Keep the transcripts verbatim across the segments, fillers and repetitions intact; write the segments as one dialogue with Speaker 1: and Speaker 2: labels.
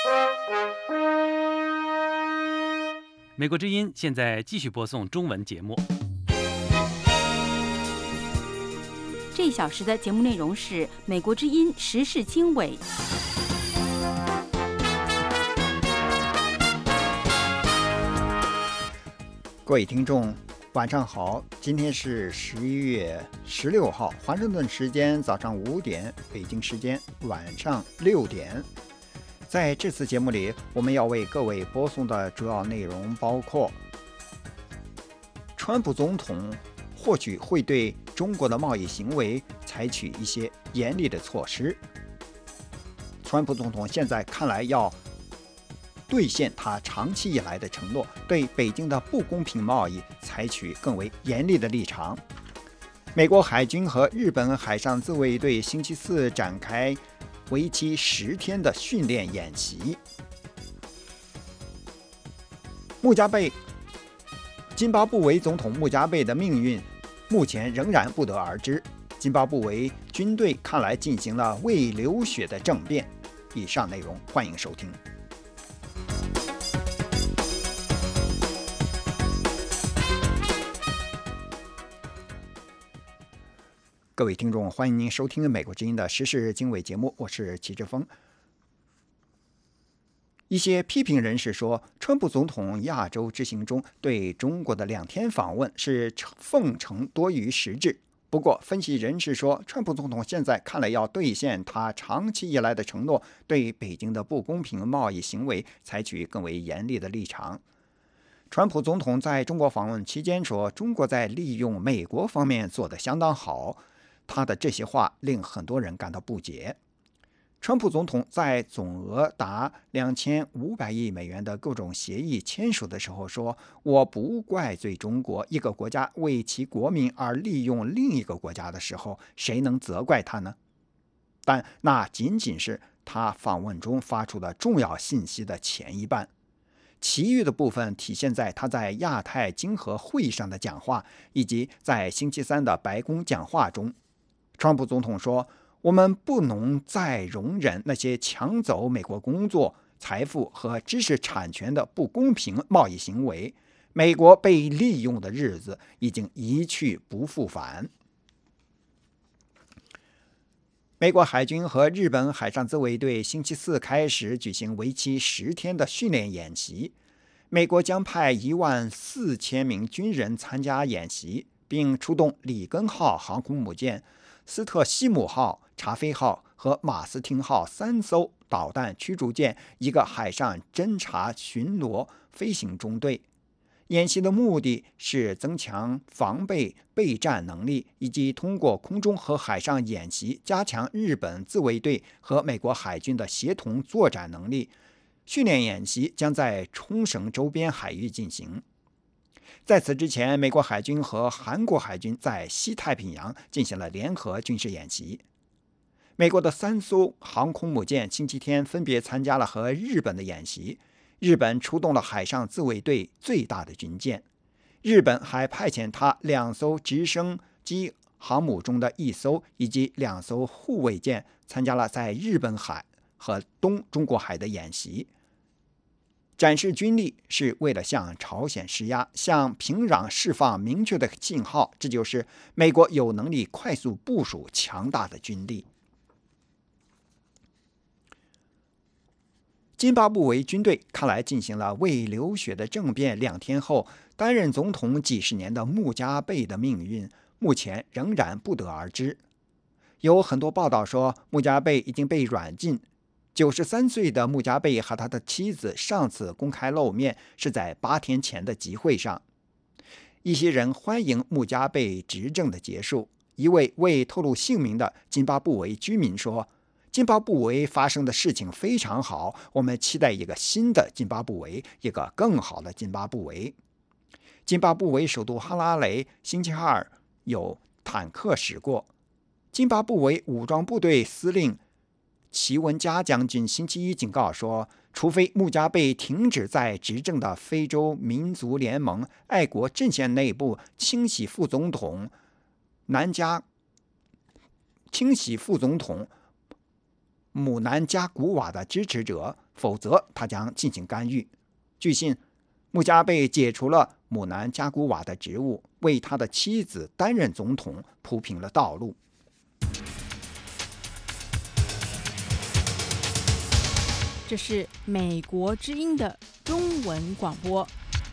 Speaker 1: 美国之音现在继续播送中文节目。
Speaker 2: 这一小时的节目内容是美国之音时事经纬。
Speaker 3: 各位听众晚上好，今天是十一月十六号，华盛顿时间早上五点，北京时间晚上六点。在这次节目里，我们要为各位播送的主要内容包括：川普总统或许会对中国的贸易行为采取一些严厉的措施。川普总统现在看来要兑现他长期以来的承诺，对北京的不公平贸易采取更为严厉的立场。美国海军和日本海上自卫队星期四展开为期十天的训练演习。穆加贝，津巴布韦总统穆加贝的命运目前仍然不得而知。津巴布韦军队看来进行了为流血的政变。以上内容欢迎收听。各位听众，欢迎您收听美国之音的时事经纬节目，我是齐志峰。一些批评人士说，川普总统亚洲之行中对中国的两天访问是奉承多于实质。不过，分析人士说，川普总统现在看来要兑现他长期以来的承诺，对北京的不公平贸易行为采取更为严厉的立场。川普总统在中国访问期间说，中国在利用美国方面做得相当好。他的这些话令很多人感到不解。川普总统在总额达两千五百亿美元的各种协议签署的时候说，我不怪罪中国，一个国家为其国民而利用另一个国家的时候，谁能责怪他呢？但那仅仅是他访问中发出的重要信息的前一半，其余的部分体现在他在亚太经合会议上的讲话，以及在星期三的白宫讲话中。川普总统说，我们不能再容忍那些抢走美国工作、财富和知识产权的不公平贸易行为。美国被利用的日子已经一去不复返。美国海军和日本海上自卫队星期四开始举行为期十天的训练演习。美国将派一万四千名军人参加演习，并出动里根号航空母舰、斯特西姆号、查菲号和马斯汀号三艘导弹驱逐舰，一个海上侦察巡逻飞行中队。演习的目的是增强防备备战能力，以及通过空中和海上演习加强日本自卫队和美国海军的协同作战能力。训练演习将在冲绳周边海域进行。在此之前，美国海军和韩国海军在西太平洋进行了联合军事演习。美国的三艘航空母舰星期天分别参加了和日本的演习。日本出动了海上自卫队最大的军舰，日本还派遣他两艘直升机航母中的一艘以及两艘护卫舰参加了在日本海和东中国海的演习。展示军力是为了向朝鲜施压，向平壤释放明确的信号，这就是美国有能力快速部署强大的军力。津巴布韦军队看来进行了为流血的政变，两天后，担任总统几十年的穆加贝的命运目前仍然不得而知。有很多报道说，穆加贝已经被软禁。九十三岁的穆加贝和他的妻子上次公开露面是在八天前的集会上。一些人欢迎穆加贝执政的结束。一位未透露姓名的津巴布韦居民说，津巴布韦发生的事情非常好，我们期待一个新的津巴布韦，一个更好的津巴布韦。津巴布韦首都哈拉雷星期二有坦克驶过。津巴布韦武装部队司令齐文加将军星期一警告说，除非穆加贝停止在执政的非洲民族联盟爱国阵线内部清洗副总统南加清洗副总统姆南加古瓦的支持者，否则他将进行干预。据信，穆加贝解除了姆南加古瓦的职务，为他的妻子担任总统铺平了道路。
Speaker 4: 这是美国之音的中文广播。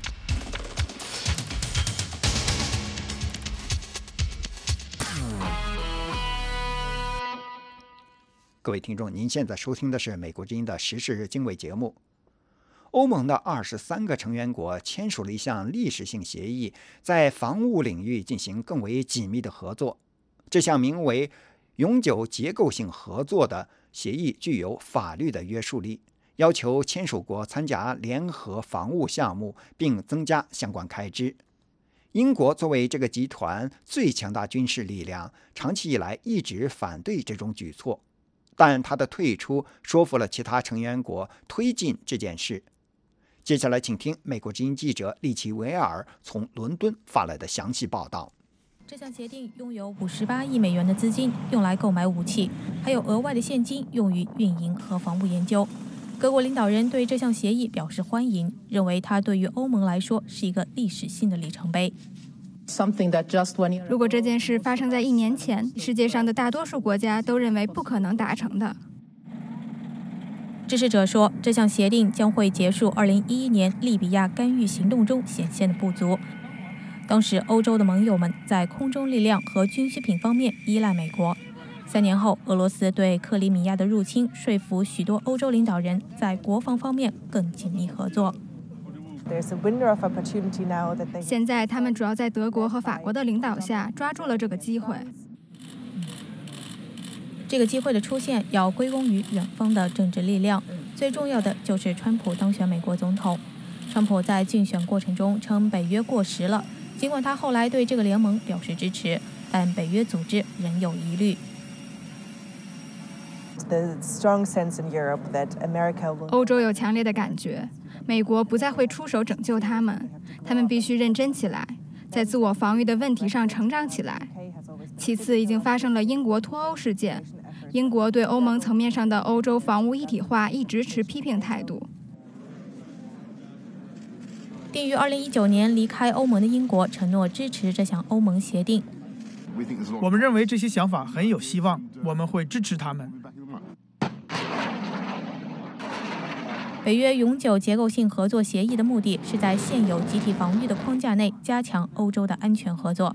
Speaker 3: 各位听众，您现在收听的是美国之音的时事经纬节目。欧盟的二十三个成员国签署了一项历史性协议，在防务领域进行更为紧密的合作。这项名为永久结构性合作的协议具有法律的约束力，要求签署国参加联合防务项目，并增加相关开支。英国作为这个集团最强大军事力量，长期以来一直反对这种举措，但他的退出说服了其他成员国推进这件事。接下来请听美国之音记者利奇维尔从伦敦发来的详细报道。
Speaker 5: 这项协定拥有五十八亿美元的资金用来购买武器，还有额外的现金用于运营和防务研究。各国领导人对这项协议表示欢迎，认为它对于欧盟来说是一个历史性的里程碑。
Speaker 6: 如果这件事发生在一年前，世界上的大多数国家都认为不可能达成的。
Speaker 5: 支持者说，这项协定将会结束二零一一年利比亚干预行动中显现的不足。当时，欧洲的盟友们在空中力量和军需品方面依赖美国。三年后，俄罗斯对克里米亚的入侵说服许多欧洲领导人在国防方面更紧密合作。
Speaker 6: 现在，他们主要在德国和法国的领导下抓住了这个机会。
Speaker 5: 这个机会的出现要归功于远方的政治力量，最重要的就是川普当选美国总统。川普在竞选过程中称北约过时了，尽管他后来对这个联盟表示支持，但北约组织仍有疑虑。
Speaker 6: 欧洲有强烈的感觉，美国不再会出手拯救他们，他们必须认真起来，在自我防御的问题上成长起来。其次，已经发生了英国脱欧事件，英国对欧盟层面上的欧洲防务一体化一直持批评态度。
Speaker 5: 定于二零一九年离开欧盟的英国承诺支持这项欧盟协定。
Speaker 7: 我们认为这些想法很有希望，我们会支持他们。
Speaker 5: 北约永久结构性合作协议的目的是在现有集体防御的框架内加强欧洲的安全合作。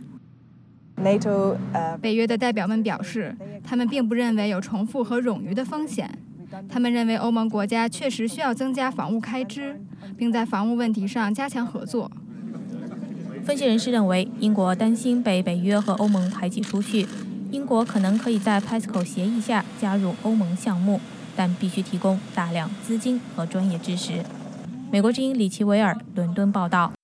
Speaker 6: 北约的代表们表示，他们并不认为有重复和冗余的风险。他们认为欧盟国家确实需要增加防务开支，并在防务问题上加强合作。
Speaker 5: 分析人士认为，英国担心被北约和欧盟排挤出去，英国可能可以在 PESCO 协议下加入欧盟项目，但必须提供大量资金和专业知识。美国之音李奇维尔伦敦报道。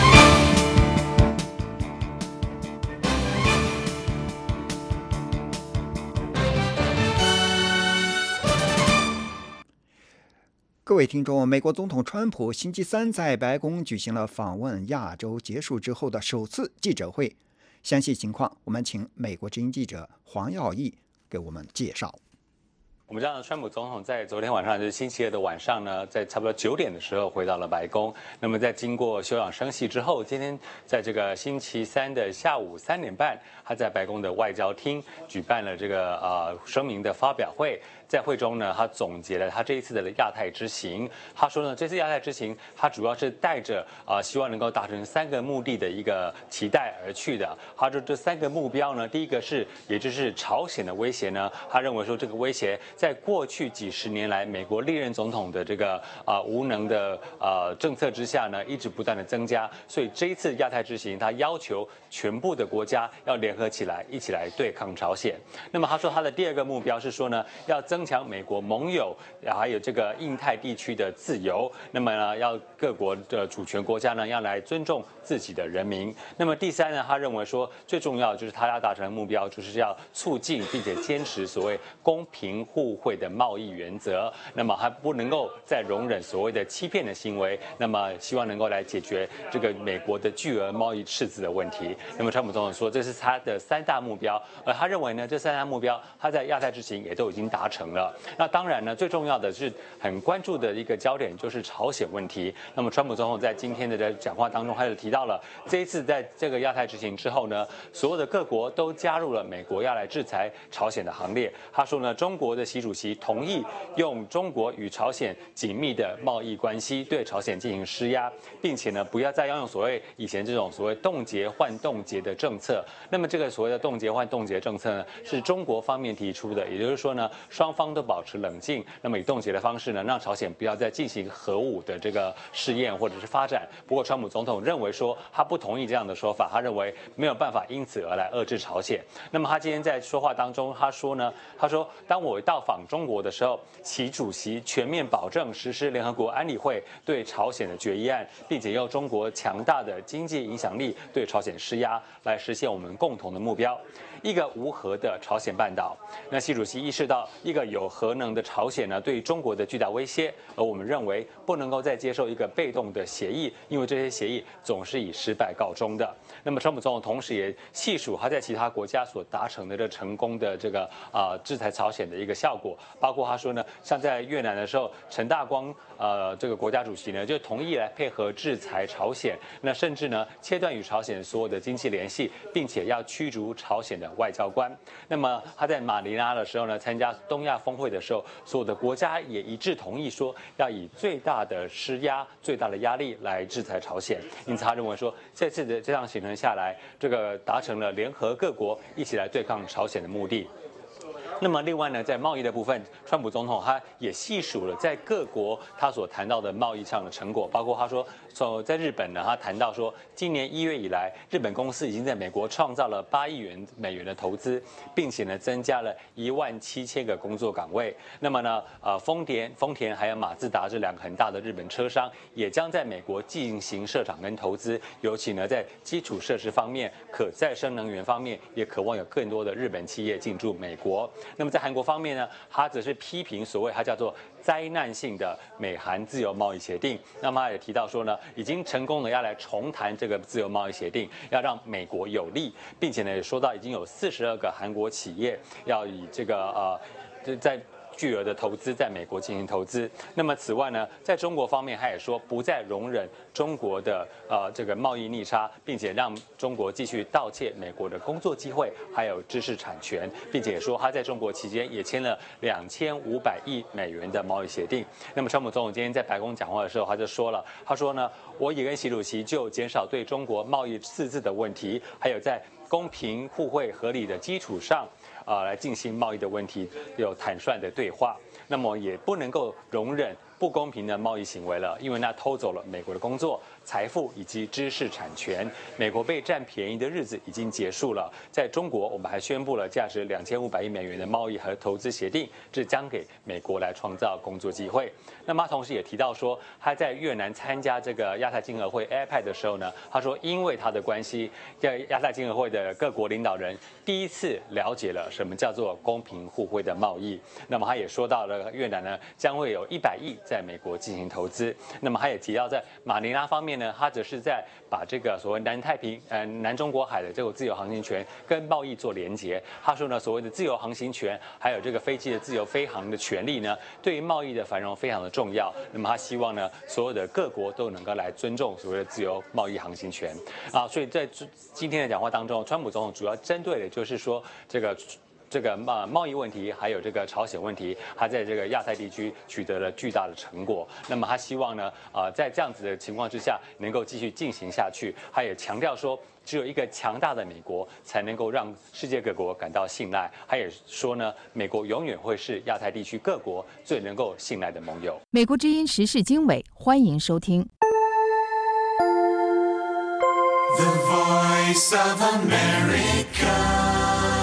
Speaker 3: 各位听众，美国总统川普星期三在白宫举行了访问亚洲结束之后的首次记者会，详细情况我们请美国之音记者黄耀义给我们介绍。
Speaker 8: 我们知道，川普总统在昨天晚上，就是星期二的晚上呢，在差不多九点的时候回到了白宫。那么在经过休养生息之后，今天在这个星期三的下午三点半，他在白宫的外交厅举办了这个呃声明的发表会。在会中呢，他总结了他这一次的亚太之行。他说呢，这次亚太之行，他主要是带着啊、呃，希望能够达成三个目的的一个期待而去的。他说这三个目标呢，第一个是，也就是朝鲜的威胁呢，他认为说这个威胁在过去几十年来，美国历任总统的这个啊、呃、无能的呃政策之下呢，一直不断的增加。所以这一次亚太之行，他要求全部的国家要联合起来，一起来对抗朝鲜。那么他说他的第二个目标是说呢，要增强美国盟友还有这个印太地区的自由。那么呢，要各国的主权国家呢，要来尊重自己的人民。那么第三呢，他认为说最重要就是他要达成的目标，就是要促进并且坚持所谓公平互惠的贸易原则。那么还不能够再容忍所谓的欺骗的行为。那么希望能够来解决这个美国的巨额贸易赤字的问题。那么川普总统说，这是他的三大目标，而他认为呢，这三大目标他在亚太之行也都已经达成成了。那当然呢，最重要的是很关注的一个焦点就是朝鲜问题。那么川普总统在今天的讲话当中，还是提到了这一次在这个亚太执行之后呢，所有的各国都加入了美国要来制裁朝鲜的行列。他说呢，中国的习主席同意用中国与朝鲜紧密的贸易关系对朝鲜进行施压，并且呢，不要再要用所谓以前这种所谓冻结换冻结的政策。那么这个所谓的冻结换冻结政策呢，是中国方面提出的，也就是说呢，双方都保持冷静，那么以冻结的方式呢，让朝鲜不要再进行核武的这个试验或者是发展。不过，川普总统认为说他不同意这样的说法，他认为没有办法因此而来遏制朝鲜。那么他今天在说话当中，他说呢，他说当我到访中国的时候，习主席全面保证实施联合国安理会对朝鲜的决议案，并且用中国强大的经济影响力对朝鲜施压，来实现我们共同的目标。一个无核的朝鲜半岛，那习主席意识到一个有核能的朝鲜呢对中国的巨大威胁，而我们认为不能够再接受一个被动的协议，因为这些协议总是以失败告终的。那么川普总统同时也细数他在其他国家所达成的这成功的这个啊、呃、制裁朝鲜的一个效果，包括他说呢，像在越南的时候，陈大光呃这个国家主席呢就同意来配合制裁朝鲜，那甚至呢切断与朝鲜所有的经济联系，并且要驱逐朝鲜的外交官。那么他在马尼拉的时候呢，参加东亚峰会的时候，所有的国家也一致同意说要以最大的施压、最大的压力来制裁朝鲜。因此他认为说，这次的这样行程下来，这个达成了联合各国一起来对抗朝鲜的目的。那么另外呢，在贸易的部分，川普总统他也细数了在各国他所谈到的贸易上的成果，包括他说，从在日本呢，他谈到说，今年一月以来，日本公司已经在美国创造了八亿元美元的投资，并且呢，增加了一万七千个工作岗位。那么呢，呃，丰田、丰田还有马自达这两个很大的日本车商，也将在美国进行设厂跟投资，尤其呢，在基础设施方面、可再生能源方面，也渴望有更多的日本企业进驻美国。那么在韩国方面呢，他则是批评所谓他叫做灾难性的美韩自由贸易协定。那么他也提到说呢，已经成功的要来重谈这个自由贸易协定，要让美国有利，并且呢也说到已经有四十二个韩国企业要以这个呃在巨额的投资在美国进行投资。那么此外呢，在中国方面，他也说不再容忍中国的呃这个贸易逆差，并且让中国继续盗窃美国的工作机会还有知识产权，并且说他在中国期间也签了两千五百亿美元的贸易协定。那么川普总统今天在白宫讲话的时候，他就说了，他说呢，我也跟习主席就减少对中国贸易赤字的问题，还有在公平、互惠、合理的基础上。啊，来进行贸易的问题有坦率的对话，那么也不能够容忍不公平的贸易行为了，因为那偷走了美国的工作、财富以及知识产权。美国被占便宜的日子已经结束了。在中国，我们还宣布了价值两千五百亿美元的贸易和投资协定，这将给美国来创造工作机会。那么他同时也提到说，他在越南参加这个亚太经合会 A P E C 的时候呢，他说因为他的关系，在亚太经合会的各国领导人第一次了解了什么叫做公平互惠的贸易。那么他也说到了越南呢将会有一百亿在美国进行投资。那么他也提到在马尼拉方面呢，他则是在把这个所谓南太平呃南中国海的这个自由航行权跟贸易做连结。他说呢，所谓的自由航行权还有这个飞机的自由飞航的权利呢，对于贸易的繁荣非常的重要。那么他希望呢，所有的各国都能够来尊重所谓的自由贸易航行权啊。所以在今天的讲话当中，川普总统主要针对的就是说这个。这个贸贸易问题，还有这个朝鲜问题，他在这个亚太地区取得了巨大的成果。那么他希望呢，呃，在这样子的情况之下，能够继续进行下去。他也强调说，只有一个强大的美国，才能够让世界各国感到信赖。他也说呢，美国永远会是亚太地区各国最能够信赖的盟友。
Speaker 9: 美国之音时事经纬，欢迎收听。The Voice of America。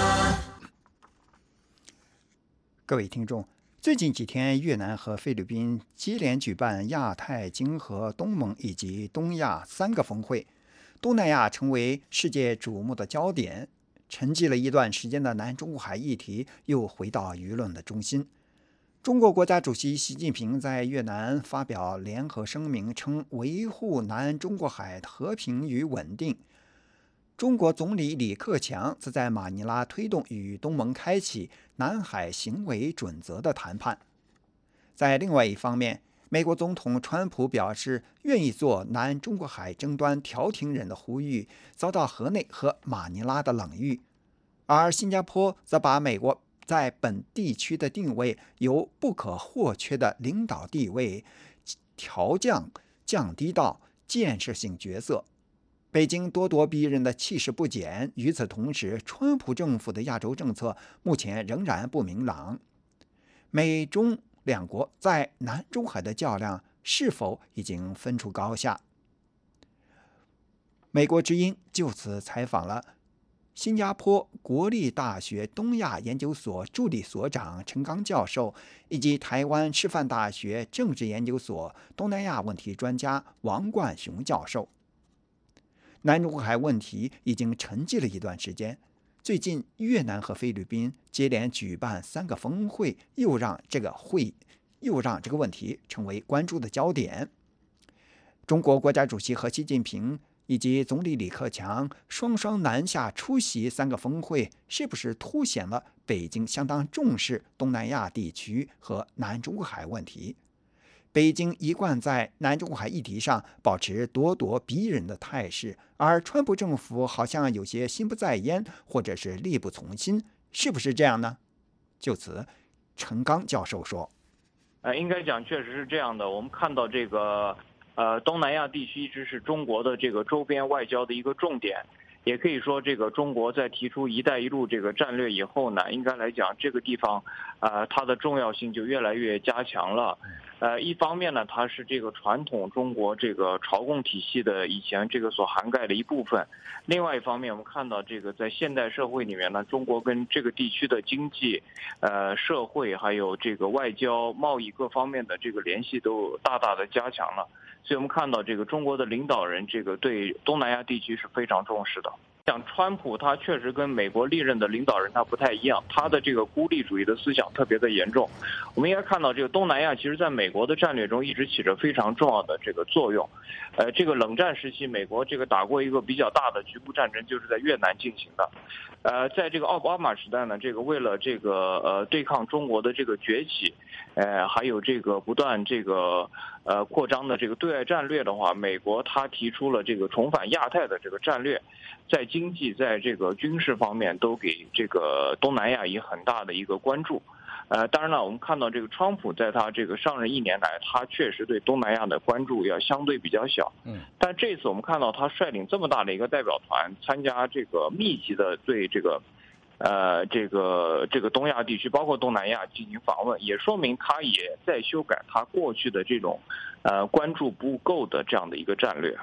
Speaker 3: 各位听众，最近几天，越南和菲律宾接连举办亚太经合、东盟以及东亚三个峰会，东南亚成为世界瞩目的焦点。沉寂了一段时间的南中国海议题又回到舆论的中心。中国国家主席习近平在越南发表联合声明，称维护南中国海和平与稳定， 中国总理李克强则在马尼拉推动与东盟开启南海行为准则的谈判。在另外一方面，美国总统川普表示愿意做南中国海争端调停人的呼吁，遭到河内和马尼拉的冷遇。而新加坡则把美国在本地区的定位由不可或缺的领导地位调降降低到建设性角色。北京咄咄逼人的气势不减，与此同时，川普政府的亚洲政策目前仍然不明朗。美中两国在南中海的较量是否已经分出高下？美国之音就此采访了新加坡国立大学东亚研究所助理所长陈刚教授，以及台湾师范大学政治研究所东南亚问题专家王冠雄教授。南中国海问题已经沉寂了一段时间，最近越南和菲律宾接连举办三个峰会，又让这个会又让这个问题成为关注的焦点。中国国家主席和习近平以及总理李克强双双南下出席三个峰会，是不是凸显了北京相当重视东南亚地区和南中国海问题？北京一贯在南中国海议题上保持咄咄逼人的态势，而川普政府好像有些心不在焉，或者是力不从心，是不是这样呢？就此，陈刚教授说：“
Speaker 10: 呃，应该讲确实是这样的。我们看到这个，呃，东南亚地区一直是中国的这个周边外交的一个重点。也可以说，这个中国在提出“一带一路”这个战略以后呢，应该来讲这个地方，呃，它的重要性就越来越加强了。呃，一方面呢，它是这个传统中国这个朝贡体系的以前这个所涵盖的一部分；另外一方面，我们看到这个在现代社会里面呢，中国跟这个地区的经济、呃社会还有这个外交、贸易各方面的这个联系都大大的加强了。所以我们看到这个中国的领导人这个对东南亚地区是非常重视的。像川普他确实跟美国历任的领导人他不太一样，他的这个孤立主义的思想特别的严重。我们应该看到这个东南亚其实在美国的战略中一直起着非常重要的这个作用。呃，这个冷战时期美国这个打过一个比较大的局部战争，就是在越南进行的。呃，在这个奥巴马时代呢，这个为了这个呃对抗中国的这个崛起，呃还有这个不断这个呃扩张的这个对外战略的话，美国他提出了这个重返亚太的这个战略，在经济在这个军事方面都给这个东南亚以很大的一个关注。呃，当然了，我们看到这个川普在他这个上任一年来，他确实对东南亚的关注要相对比较小。嗯，但这次我们看到他率领这么大的一个代表团参加这个密集的对这个，呃，这个这个东亚地区，包括东南亚进行访问，也说明他也在修改他过去的这种，呃，关注不够的这样的一个战略。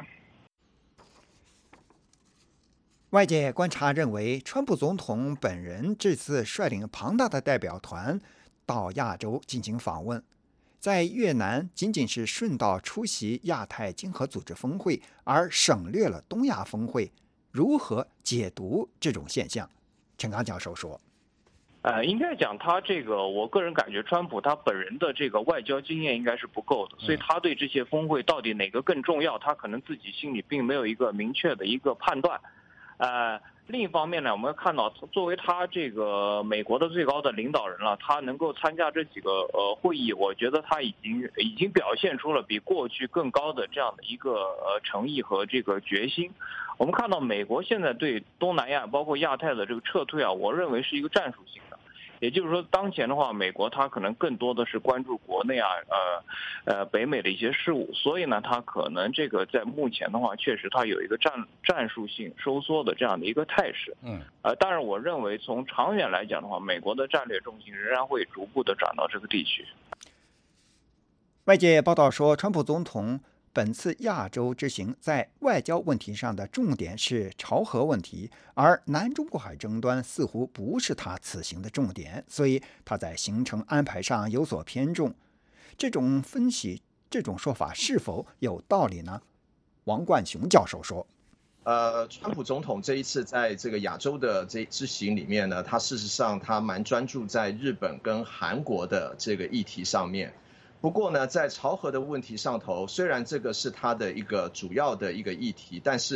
Speaker 3: 外界观察认为，川普总统本人这次率领庞大的代表团到亚洲进行访问，在越南仅仅是顺道出席亚太经合组织峰会，而省略了东亚峰会，如何解读这种现象？陈刚教授说：“
Speaker 10: 呃，应该讲他这个，我个人感觉，川普他本人的这个外交经验应该是不够的，所以他对这些峰会到底哪个更重要，他可能自己心里并没有一个明确的一个判断。”呃，另一方面呢，我们看到作为他这个美国的最高的领导人了，他能够参加这几个呃会议，我觉得他已经已经表现出了比过去更高的这样的一个呃诚意和这个决心。我们看到美国现在对东南亚包括亚太的这个撤退啊，我认为是一个战术性的。也就是说，当前的话，美国它可能更多的是关注国内啊，呃，呃，北美的一些事务，所以呢，它可能这个在目前的话，确实它有一个战战术性收缩的这样的一个态势。嗯，呃，当然，我认为从长远来讲的话，美国的战略重心仍然会逐步的转到这个地区。
Speaker 3: 外界报道说，川普总统本次亚洲之行在外交问题上的重点是朝核问题，而南中国海争端似乎不是他此行的重点，所以他在行程安排上有所偏重。这种分析，这种说法是否有道理呢？王冠雄教授说：“
Speaker 11: 呃，川普总统这一次在这个亚洲的这之行里面呢，他事实上他蛮专注在日本跟韩国的这个议题上面。不过呢，在朝核的问题上头，虽然这个是他的一个主要的一个议题，但是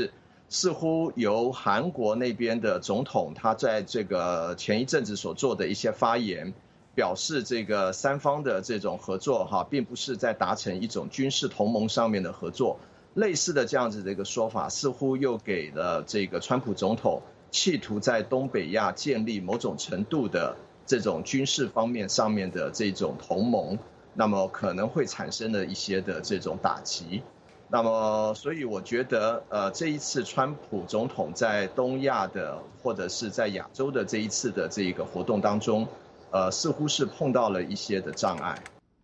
Speaker 11: 似乎由韩国那边的总统他在这个前一阵子所做的一些发言，表示这个三方的这种合作哈，并不是在达成一种军事同盟上面的合作。类似的这样子的一个说法，似乎又给了这个川普总统企图在东北亚建立某种程度的这种军事方面上面的这种同盟，那么可能会产生了一些的这种打击。那么，所以我觉得，呃，这一次川普总统在东亚的或者是在亚洲的这一次的这一个活动当中，呃，似乎是碰到了一些的障碍。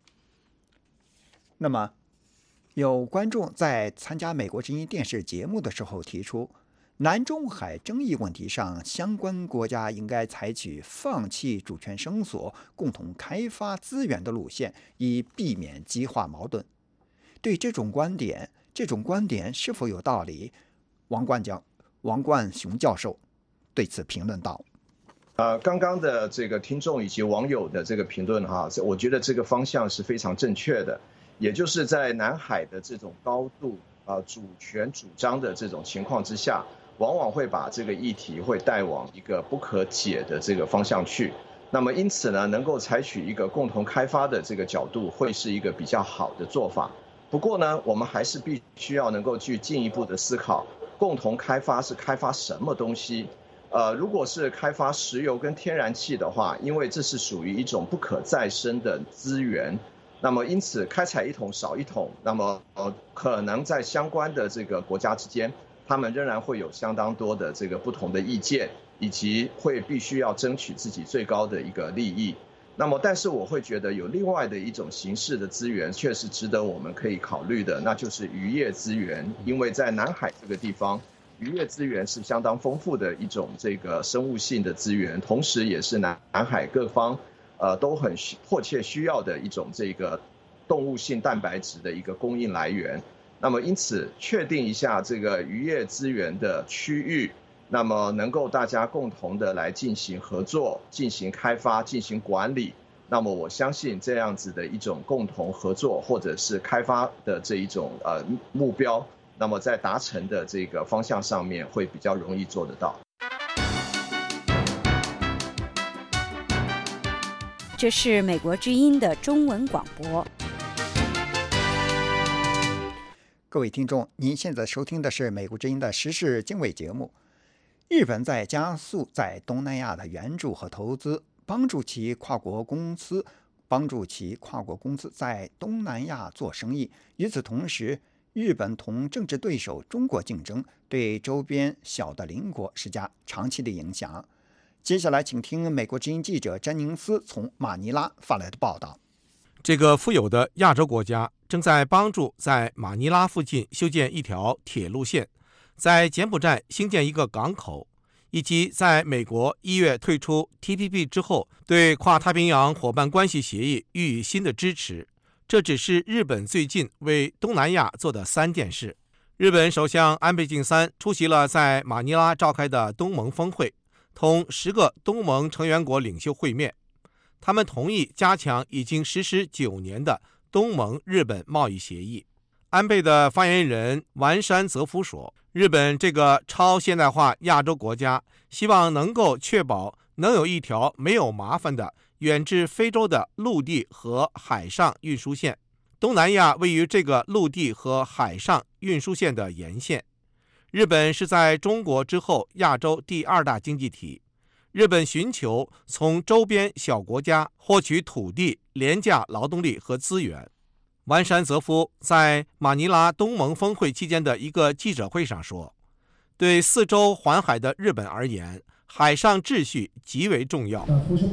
Speaker 3: 那么，有观众在参加美国之音电视节目的时候提出，南中海争议问题上，相关国家应该采取放弃主权声索、共同开发资源的路线，以避免激化矛盾。对这种观点，这种观点是否有道理？王冠教、王冠雄教授对此评论道：“
Speaker 11: 呃，刚刚的这个听众以及网友的这个评论哈，我觉得这个方向是非常正确的。也就是在南海的这种高度啊、呃、主权主张的这种情况之下，往往会把这个议题会带往一个不可解的这个方向去。那么因此呢，能够采取一个共同开发的这个角度，会是一个比较好的做法。不过呢，我们还是必须要能够去进一步的思考，共同开发是开发什么东西？呃，如果是开发石油跟天然气的话，因为这是属于一种不可再生的资源。那么，因此开采一桶少一桶，那么呃，可能在相关的这个国家之间，他们仍然会有相当多的这个不同的意见，以及会必须要争取自己最高的一个利益。那么，但是我会觉得有另外的一种形式的资源，确实值得我们可以考虑的，那就是渔业资源，因为在南海这个地方，渔业资源是相当丰富的一种这个生物性的资源，同时也是南南海各方。呃，都很迫切需要的一种这个动物性蛋白质的一个供应来源。那么，因此确定一下这个渔业资源的区域，那么能够大家共同的来进行合作、进行开发、进行管理。那么，我相信这样子的一种共同合作或者是开发的这一种呃目标，那么在达成的这个方向上面会比较容易做得到。
Speaker 2: 这是美国之音的中文广播。
Speaker 3: 各位听众，您现在收听的是美国之音的时事经纬节目。日本在加速在东南亚的援助和投资，帮助其跨国公司帮助其跨国公司在东南亚做生意。与此同时，日本同政治对手中国竞争，对周边小的邻国施加长期的影响。接下来，请听美国之音记者詹宁斯从马尼拉发来的报道。
Speaker 12: 这个富有的亚洲国家正在帮助在马尼拉附近修建一条铁路线，在柬埔寨兴建一个港口，以及在美国一月退出 T P P 之后，对跨太平洋伙伴关系协议予以新的支持。这只是日本最近为东南亚做的三件事。日本首相安倍晋三出席了在马尼拉召开的东盟峰会，同十个东盟成员国领袖会面，他们同意加强已经实施九年的东盟日本贸易协议。安倍的发言人丸山泽夫说，日本这个超现代化亚洲国家希望能够确保能有一条没有麻烦的远至非洲的陆地和海上运输线。东南亚位于这个陆地和海上运输线的沿线。日本是在中国之后亚洲第二大经济体。日本寻求从周边小国家获取土地、廉价劳动力和资源。丸山泽夫在马尼拉东盟峰会期间的一个记者会上说，对四周环海的日本而言，海上秩序极为重要。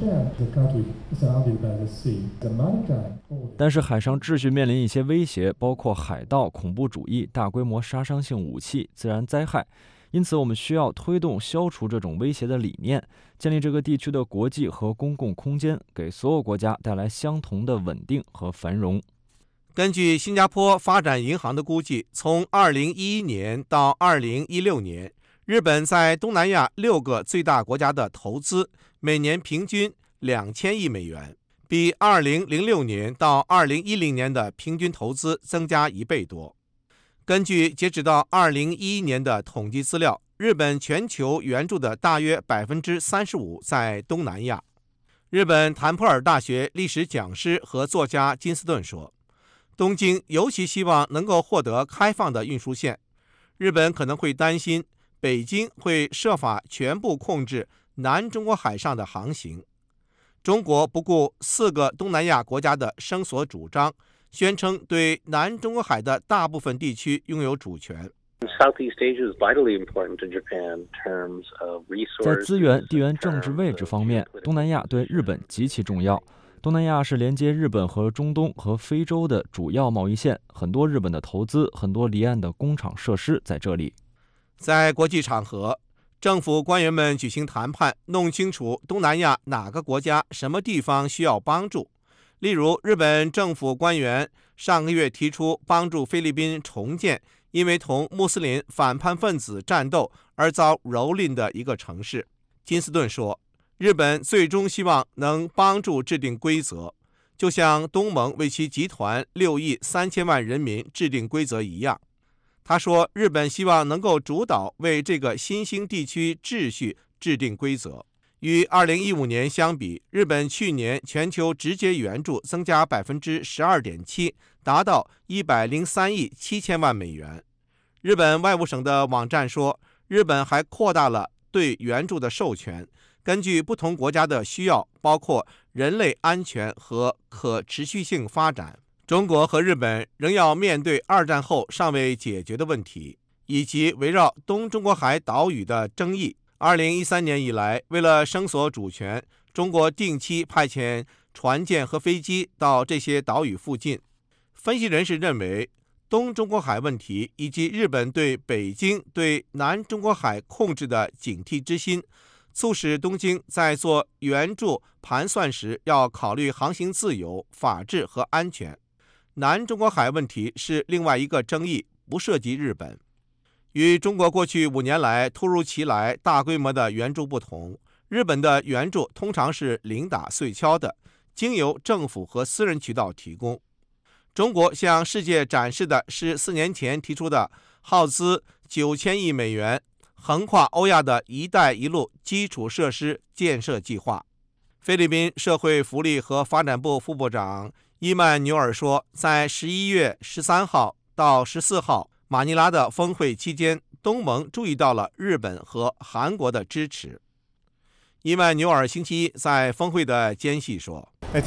Speaker 13: 但是海上秩序面临一些威胁，包括海盗、恐怖主义、大规模杀伤性武器、自然灾害。因此我们需要推动消除这种威胁的理念，建立这个地区的国际和公共空间，给所有国家带来相同的稳定和繁荣。
Speaker 12: 根据新加坡发展银行的估计，从二零一一年到二零一六年，日本在东南亚六个最大国家的投资每年平均两千亿美元，比二零零六年到二零一零年的平均投资增加一倍多。 根据截止到二零一一年的统计资料，日本全球援助的大约百分之三十五在东南亚。日本坦普尔大学历史讲师和作家金斯顿说，东京尤其希望能够获得开放的运输线。日本可能会担心北京会设法全部控制南中国海上的航行。中国不顾四个东南亚国家的声索主张，宣称对南中国海的大部分地区拥有主权。
Speaker 13: 在资源、地缘政治位置方面，东南亚对日本极其重要。东南亚是连接日本和中东和非洲的主要贸易线，很多日本的投资，很多离岸的工厂设施在这里。
Speaker 12: 在国际场合，政府官员们举行谈判，弄清楚东南亚哪个国家、什么地方需要帮助。例如，日本政府官员上个月提出帮助菲律宾重建因为同穆斯林反叛分子战斗而遭蹂躏的一个城市。金斯顿说，日本最终希望能帮助制定规则，就像东盟为其集团六亿三千万人民制定规则一样。他说，日本希望能够主导为这个新兴地区秩序制定规则。与二零一五年相比，日本去年全球直接援助增加 百分之十二点七， 达到一百零三亿七千万美元。日本外务省的网站说，日本还扩大了对援助的授权，根据不同国家的需要，包括人类安全和可持续性发展。中国和日本仍要面对二战后尚未解决的问题，以及围绕东中国海岛屿的争议。二零一三年以来，为了声索主权，中国定期派遣船舰和飞机到这些岛屿附近。分析人士认为，东中国海问题以及日本对北京对南中国海控制的警惕之心，促使东京在做援助盘算时要考虑航行自由、法治和安全。南中国海问题是另外一个争议，不涉及日本。与中国过去五年来突如其来大规模的援助不同，日本的援助通常是零打碎敲的，经由政府和私人渠道提供。中国向世界展示的是四年前提出的耗资九千亿美元、横跨欧亚的一带一路基础设施建设计划。菲律宾社会福利和发展部副部长伊曼纽尔说，在十一月十三号到十四号马尼拉的峰会期间，东盟注意到了日本和韩国的支持。伊曼纽尔星期一在峰会的间隙说，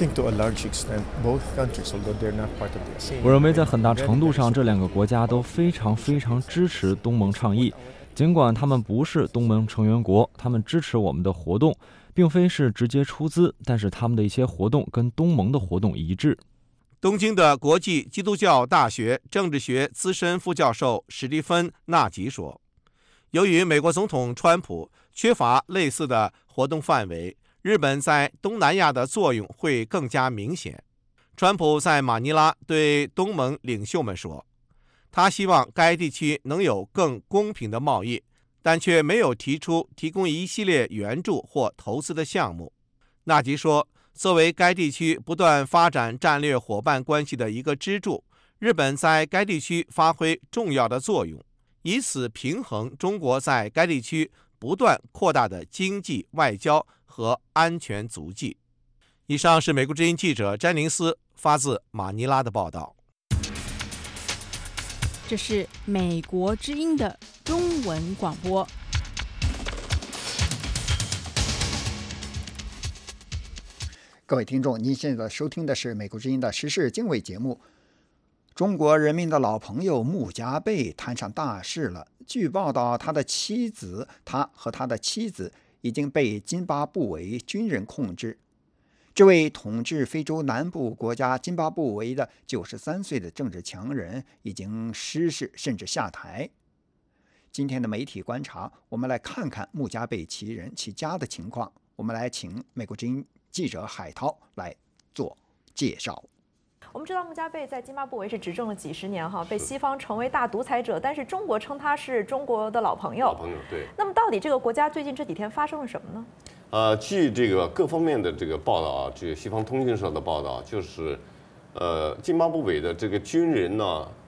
Speaker 13: 我认为在很大程度上，这两个国家都非常非常支持东盟倡议，尽管他们不是东盟成员国，他们支持我们的活动，并非是直接出资，但是他们的一些活动跟东盟的活动一致。
Speaker 12: 东京的国际基督教大学政治学资深副教授史蒂芬·纳吉说，由于美国总统川普缺乏类似的活动范围，日本在东南亚的作用会更加明显。川普在马尼拉对东盟领袖们说，他希望该地区能有更公平的贸易，但却没有提出提供一系列援助或投资的项目。纳吉说，作为该地区不断发展战略伙伴关系的一个支柱，日本在该地区发挥重要的作用，以此平衡中国在该地区不断扩大的经济、外交和安全足迹。以上是美国之音记者詹宁斯发自马尼拉的报道。
Speaker 4: 这是美国之音的中文广播。
Speaker 3: 各位听众，您现在收听的是美国之音的时事经纬节目。中国人民的老朋友穆加贝摊上大事了。据报道，他的妻子，他和他的妻子已经被津巴布韦军人控制。这位统治非洲南部国家津巴布韦的九十三岁的政治强人已经失势，甚至下台。今天的媒体观察，我们来看看穆加贝其人其家的情况。我们来请美国之音记者海涛来做介绍。
Speaker 14: 我们知道穆加贝在津巴布韦是执政了几十年哈，被西方称为大独裁者，但是中国称他是中国的老朋友。
Speaker 15: 老朋友，对。
Speaker 14: 那么到底这个国家最近这几天发生了什么呢？
Speaker 15: 呃，据这个各方面的这个报道啊，这个西方通讯社的报道，就是，呃，津巴布韦的这个军人呢，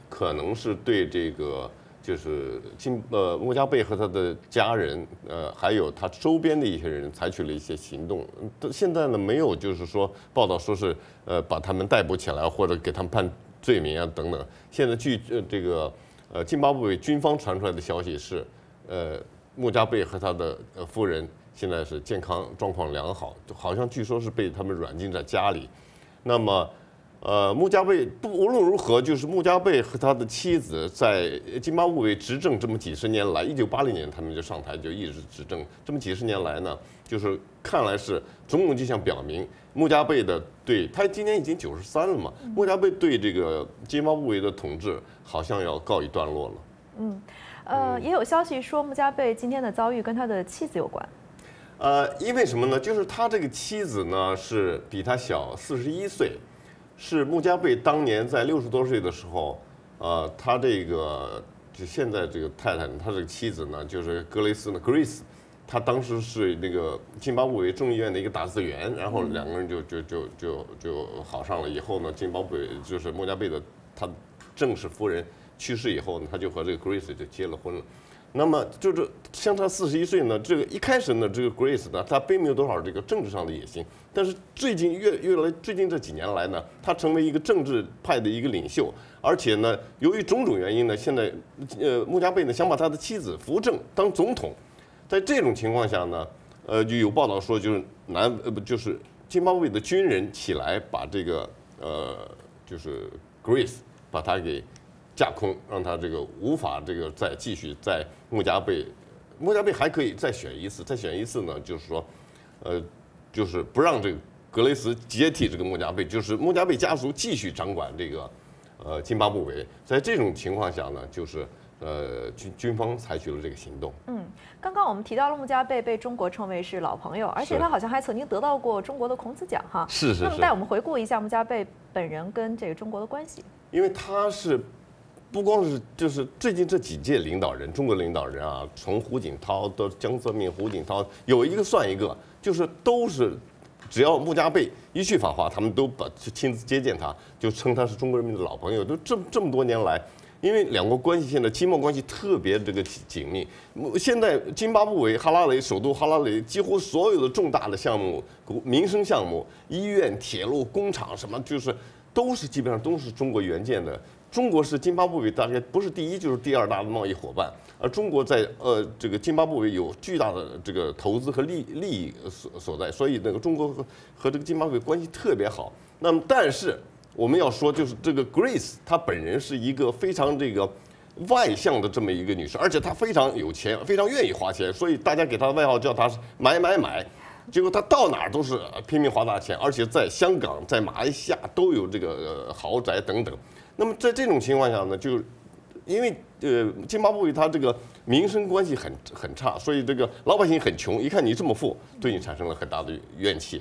Speaker 15: 可能是对这个就是金呃穆加贝和他的家人，呃，还有他周边的一些人采取了一些行动。现在呢，没有就是说报道说是呃把他们逮捕起来或者给他们判罪名啊等等。现在据呃这个呃津巴布韦军方传出来的消息是，呃穆加贝和他的呃夫人现在是健康状况良好，好像据说是被他们软禁在家里。那么。呃，穆加贝不无论如何，就是穆加贝和他的妻子在津巴布韦执政这么几十年来，一九八零年他们就上台就一直执政，这么几十年来呢，就是看来是种种迹象表明，穆加贝的对他今年已经九十三了嘛，穆加贝对这个津巴布韦的统治好像要告一段落了。
Speaker 14: 嗯，呃，也有消息说穆加贝今天的遭遇跟他的妻子有关。
Speaker 15: 呃，因为什么呢？就是他这个妻子呢是比他小四十一岁。是穆加贝当年在六十多岁的时候，呃，他这个就现在这个太太，他这个妻子呢，就是格雷斯呢 ，Grace， 他当时是那个津巴布韦众议院的一个打字员，然后两个人就就就就就好上了。以后呢，津巴布韦就是穆加贝的他正式夫人去世以后呢，他就和这个 Grace 就结了婚了。那么就是相差四十一岁呢，这个一开始呢，这个 Grace 呢，他并没有多少这个政治上的野心，但是最近越越来最近这几年来呢，他成为一个政治派的一个领袖，而且呢，由于种种原因呢，现在呃穆加贝呢想把他的妻子扶正当总统，在这种情况下呢，呃就有报道说就是南呃不就是津巴布韦的军人起来把这个呃就是 Grace 把他给架空，让他这个无法这个再继续在穆加贝，穆加贝还可以再选一次，再选一次呢，就是说，呃，就是不让这个格雷斯接替这个穆加贝，就是穆加贝家族继续掌管这个呃津巴布韦。在这种情况下呢，就是呃军军方采取了这个行动。
Speaker 14: 嗯，刚刚我们提到了穆加贝被中国称为是老朋友，而且他好像还曾经得到过中国的孔子奖哈。
Speaker 15: 是是是。
Speaker 14: 那么带我们回顾一下穆加贝本人跟这个中国的关系。
Speaker 15: 因为他是。不光是就是最近这几届领导人，中国领导人啊，从胡锦涛到江泽民、胡锦涛，有一个算一个，就是都是只要穆加贝一去访华，他们都把就亲自接见他，就称他是中国人民的老朋友。都这这么多年来，因为两国关系现在经贸关系特别这个紧密。现在津巴布韦哈拉雷首都哈拉雷几乎所有的重大的项目、民生项目、医院、铁路、工厂什么，就是都是基本上都是中国援建的。中国是津巴布韦大概不是第一就是第二大的贸易伙伴，而中国在呃这个津巴布韦有巨大的这个投资和利利益所所在，所以那个中国和和这个津巴布韦关系特别好。那么但是我们要说，就是这个 Grace 她本人是一个非常这个外向的这么一个女士，而且她非常有钱，非常愿意花钱，所以大家给她的外号叫她是买买买。结果她到哪儿都是拼命花大钱，而且在香港、在马来西亚都有这个豪宅等等。那么在这种情况下呢，就因为呃津巴布韦它这个民生关系很很差，所以这个老百姓很穷，一看你这么富，对你产生了很大的怨气。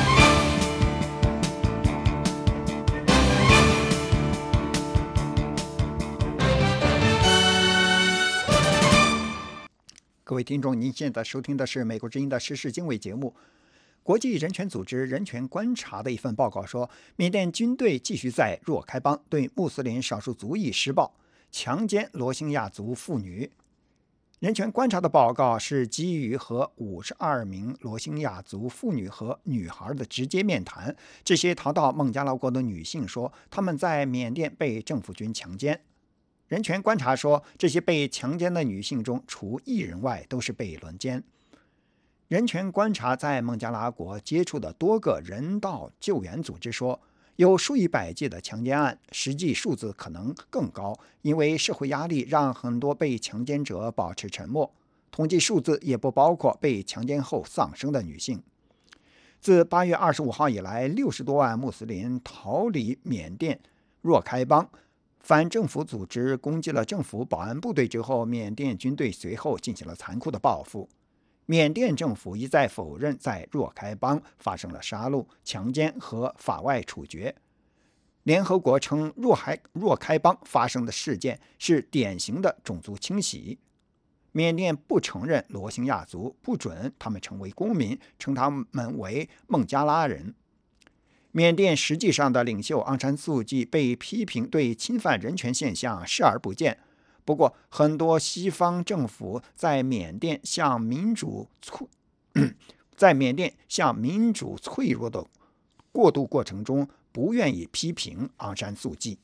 Speaker 3: 各位听众，您现在收听的是美国之音的时事经纬节目。国际人权组织人权观察的一份报告说，缅甸军队继续在若开邦对穆斯林少数族裔施暴，强奸罗兴亚族妇女。人权观察的报告是基于和五十二名罗兴亚族妇女和女孩的直接面谈。这些逃到孟加拉国的女性说，她们在缅甸被政府军强奸。人权观察说，这些被强奸的女性中，除一人外都是被轮奸。人权观察在孟加拉国接触的多个人道救援组织说，有数以百计的强奸案，实际数字可能更高，因为社会压力让很多被强奸者保持沉默。统计数字也不包括被强奸后丧生的女性。自八月二十五号以来，六十多万穆斯林逃离缅甸若开邦。反政府组织攻击了政府保安部队之后，缅甸军队随后进行了残酷的报复。缅甸政府一再否认在若开邦发生了杀戮、强奸和法外处决。联合国称若海若开邦发生的事件是典型的种族清洗。缅甸不承认罗兴亚族，不准他们成为公民，称他们为孟加拉人。 缅甸实际上的领袖昂山素季被批评对侵犯人权现象视而不见。不过，很多西方政府在缅甸向民主脆在缅甸向民主脆弱的过渡过程中，不愿意批评昂山素季。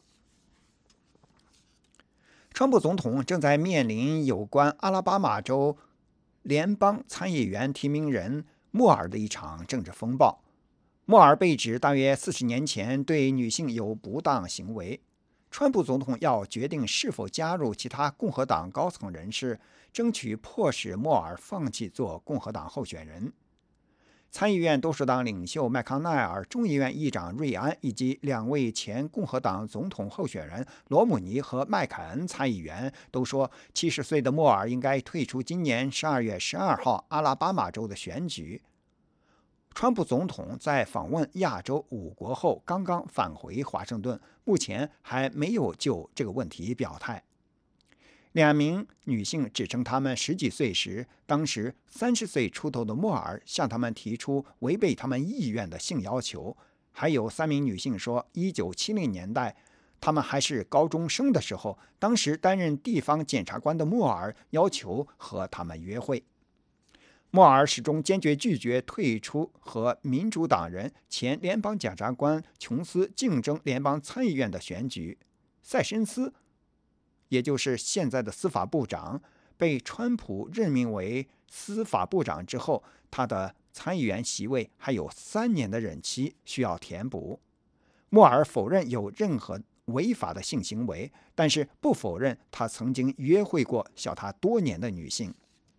Speaker 3: 川普总统正在面临有关阿拉巴马州联邦参议员提名人莫尔的一场政治风暴。莫尔被指大约四十年前对女性有不当行为。川普总统要决定是否加入其他共和党高层人士，争取迫使莫尔放弃做共和党候选人。参议院多数党领袖麦康奈尔、众议院议长瑞安以及两位前共和党总统候选人罗姆尼和麦凯恩参议员都说，七十岁的莫尔应该退出今年十二月十二号阿拉巴马州的选举。川普总统在访问亚洲五国后刚刚返回华盛顿，目前还没有就这个问题表态。两名女性指称他们十几岁时，当时三十岁出头的莫尔向他们提出违背他们意愿的性要求。还有三名女性说，一九七零年代他们还是高中生的时候，当时担任地方检察官的莫尔要求和他们约会。莫尔始终坚决拒绝退出和民主党人前联邦检察官琼斯竞争联邦参议院的选举。塞申斯，也就是现在的司法部长，被川普任命为司法部长之后，他的参议员席位还有三年的任期需要填补。莫尔否认有任何违法的性行为，但是不否认他曾经约会过小他多年的女性。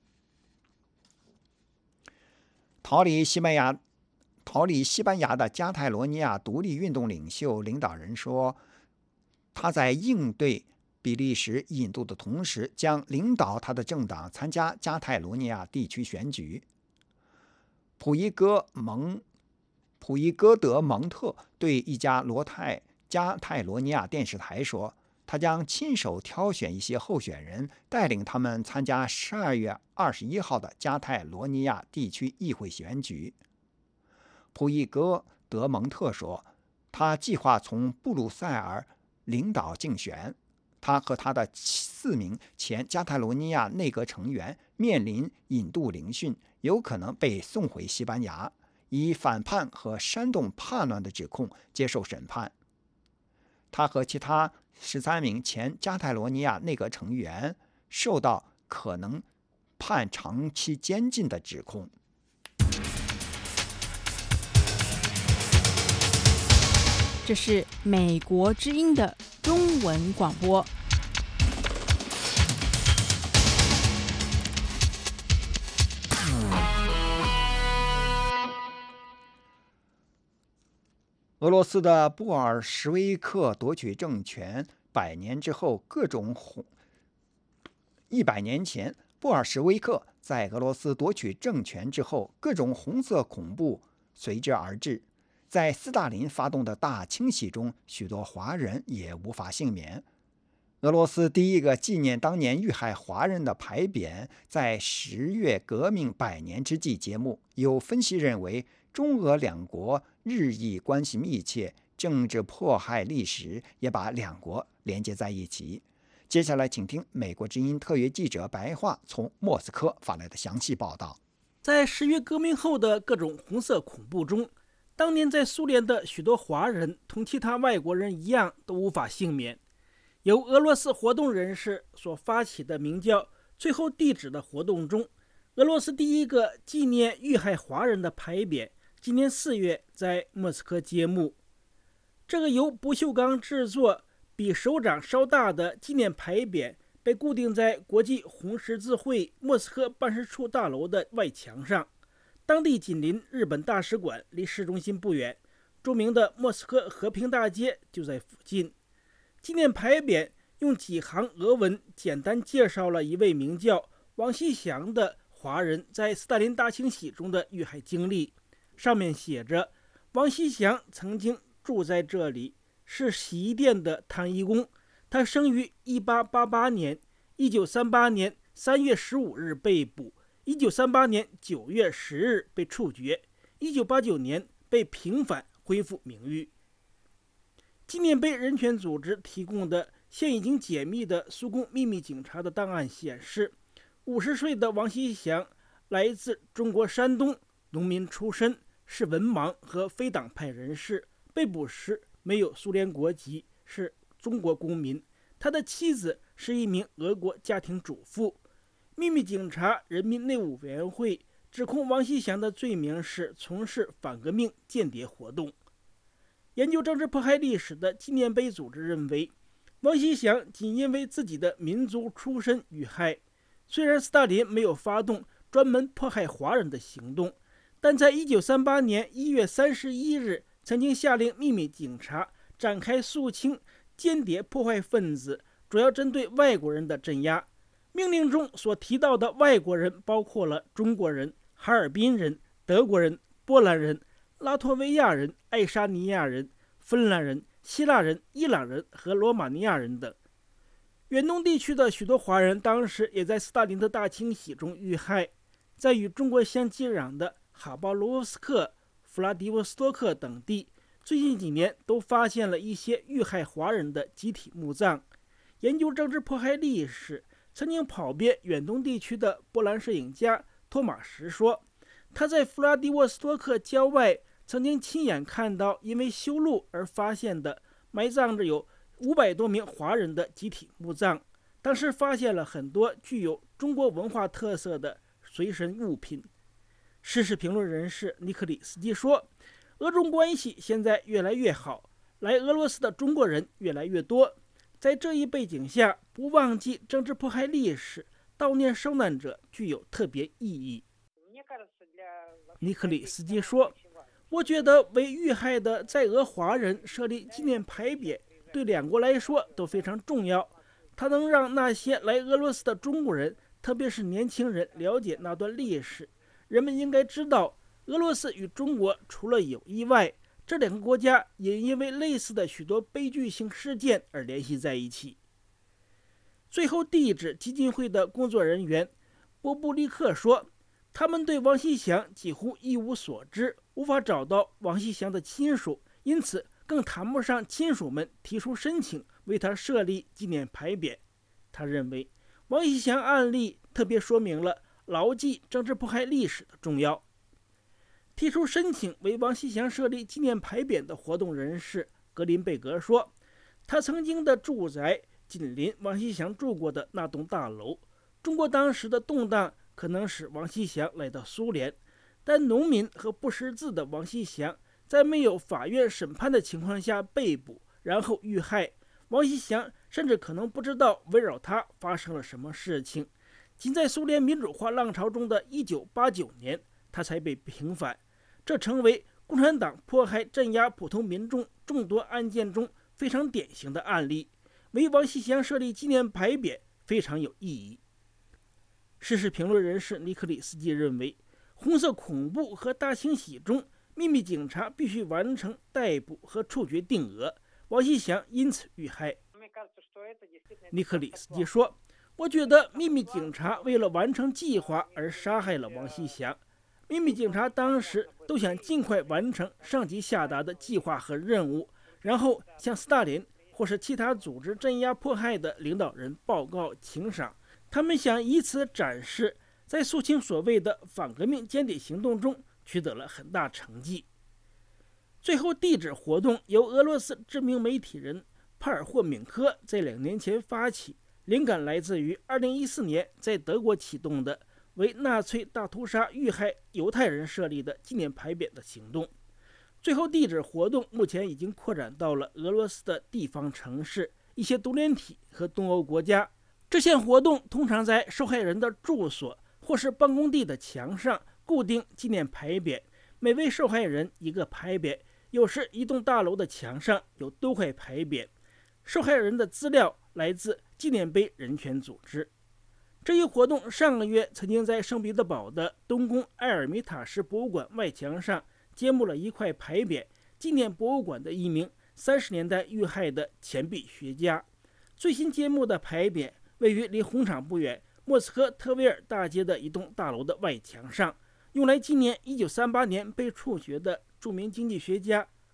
Speaker 3: 逃离西班牙逃离西班牙的加泰罗尼亚独立运动领袖领导人说，他在应对比利时引渡的同时，将领导他的政党参加加泰罗尼亚地区选举。普伊戈蒙普伊戈德蒙特对一家罗泰加泰罗尼亚电视台说，他将亲手挑选一些候选人，带领他们参加十二月二十一号的加泰罗尼亚地区议会选举。普伊戈德蒙特说，他计划从布鲁塞尔领导竞选。他和他的四名前加泰罗尼亚内阁成员面临引渡聆讯，有可能被送回西班牙，以反叛和煽动叛乱的指控接受审判。他和其他十三名前加泰罗尼亚内阁成员受到可能判长期监禁的指控。
Speaker 4: 这是美国之音的中文广播。
Speaker 3: 俄罗斯的布尔什维克夺取政权百年之后，各种红一百年前，布尔什维克在俄罗斯夺取政权之后，各种红色恐怖随之而至。在斯大林发动的大清洗中，许多华人也无法幸免。俄罗斯第一个纪念当年遇害华人的牌匾在十月革命百年之际揭幕。有分析认为，中俄两国日益关系密切，政治迫害历史也把两国连接在一起。接下来请听美国之音特约记者白桦从莫斯科发来的详细报道。
Speaker 16: 在十月革命后的各种红色恐怖中，当年在苏联的许多华人同其他外国人一样都无法幸免。由俄罗斯活动人士所发起的名叫最后地址的活动中，俄罗斯第一个纪念遇害华人的牌匾今年四月在莫斯科揭幕。这个由不锈钢制作、比手掌稍大的纪念牌匾被固定在国际红十字会莫斯科办事处大楼的外墙上。当地紧邻日本大使馆，离市中心不远，著名的莫斯科和平大街就在附近。纪念牌匾用几行俄文简单介绍了一位名叫王锡祥的华人在斯大林大清洗中的遇害经历。上面写着，王锡祥曾经住在这里，是洗衣店的摊衣工。他生于一八八八年，一九三八年三月十五日被捕，一九三八年九月十日被处决，一九八九年被平反恢复名誉。纪念碑人权组织提供的现已经解密的苏共秘密警察的档案显示，五十岁的王锡祥来自中国山东，农民出身，是文盲和非党派人士，被捕时没有苏联国籍，是中国公民。他的妻子是一名俄国家庭主妇。秘密警察人民内务委员会指控王锡祥的罪名是从事反革命间谍活动。研究政治迫害历史的纪念碑组织认为，王锡祥仅因为自己的民族出身遇害。虽然斯大林没有发动专门迫害华人的行动，但在一九三八年一月三十一日曾经下令秘密警察展开肃清间谍破坏分子，主要针对外国人的镇压。命令中所提到的外国人包括了中国人、哈尔滨人、德国人、波兰人、拉脱维亚人、爱沙尼亚人、芬兰人、希腊人、伊朗人和罗马尼亚人等。远东地区的许多华人当时也在斯大林的大清洗中遇害。在与中国相接壤的哈巴罗夫斯克、弗拉迪沃斯托克等地，最近几年都发现了一些遇害华人的集体墓葬。研究政治迫害历史曾经跑遍远东地区的波兰摄影家托马什说，他在弗拉迪沃斯托克郊外曾经亲眼看到因为修路而发现的埋葬着有五百多名华人的集体墓葬。当时发现了很多具有中国文化特色的随身物品。时事评论人士尼克里斯基说，俄中关系现在越来越好，来俄罗斯的中国人越来越多。在这一背景下，不忘记政治迫害历史，悼念受难者具有特别意义。尼克里斯基说，我觉得为遇害的在俄华人设立纪念牌匾，对两国来说都非常重要。它能让那些来俄罗斯的中国人，特别是年轻人了解那段历史。人们应该知道，俄罗斯与中国除了友谊外，这两个国家也因为类似的许多悲剧性事件而联系在一起。最后地址基金会的工作人员波布利克说，他们对王锡祥几乎一无所知，无法找到王锡祥的亲属，因此更谈不上亲属们提出申请为他设立纪念牌匾。他认为王锡祥案例特别说明了牢记政治迫害历史的重要。提出申请为王锡祥设立纪念牌匾的活动人士格林贝格说，他曾经的住宅紧邻王锡祥住过的那栋大楼。中国当时的动荡可能使王锡祥来到苏联，但农民和不识字的王锡祥在没有法院审判的情况下被捕，然后遇害。王锡祥甚至可能不知道围绕他发生了什么事情。仅在苏联民主化浪潮中的一九八九年，他才被平反。这成为共产党迫害镇压普通民众众多案件中非常典型的案例，为王锡祥设立纪念牌匾非常有意义。时事评论人士尼克里斯基认为，红色恐怖和大清洗中，秘密警察必须完成逮捕和处决定额，王锡祥因此遇害。尼克里斯基说，我觉得秘密警察为了完成计划而杀害了王锡祥。秘密警察当时都想尽快完成上级下达的计划和任务，然后向斯大林或是其他组织镇压迫害的领导人报告请赏。他们想以此展示在肃清所谓的反革命间谍行动中取得了很大成绩。最后地址活动由俄罗斯知名媒体人帕尔霍敏科在两年前发起，灵感来自于二零一四年在德国启动的为纳粹大屠杀遇害犹太人设立的纪念牌匾的行动。最后地址活动目前已经扩展到了俄罗斯的地方城市、一些独联体和东欧国家。这项活动通常在受害人的住所或是办公地的墙上固定纪念牌匾，每位受害人一个牌匾，有时一栋大楼的墙上有多块牌匾。受害人的资料来自纪念碑人权组织。这一活动上个月曾经在圣彼得堡的东宫埃尔米塔什博物馆外墙上揭幕了一块牌匾，纪念博物馆的一名三十年代遇害的钱币学家。最新揭幕的牌匾位于离红场不远莫斯科特维尔大街的一栋大楼的外墙上，用来纪念一九三八年被处决的著名经济学家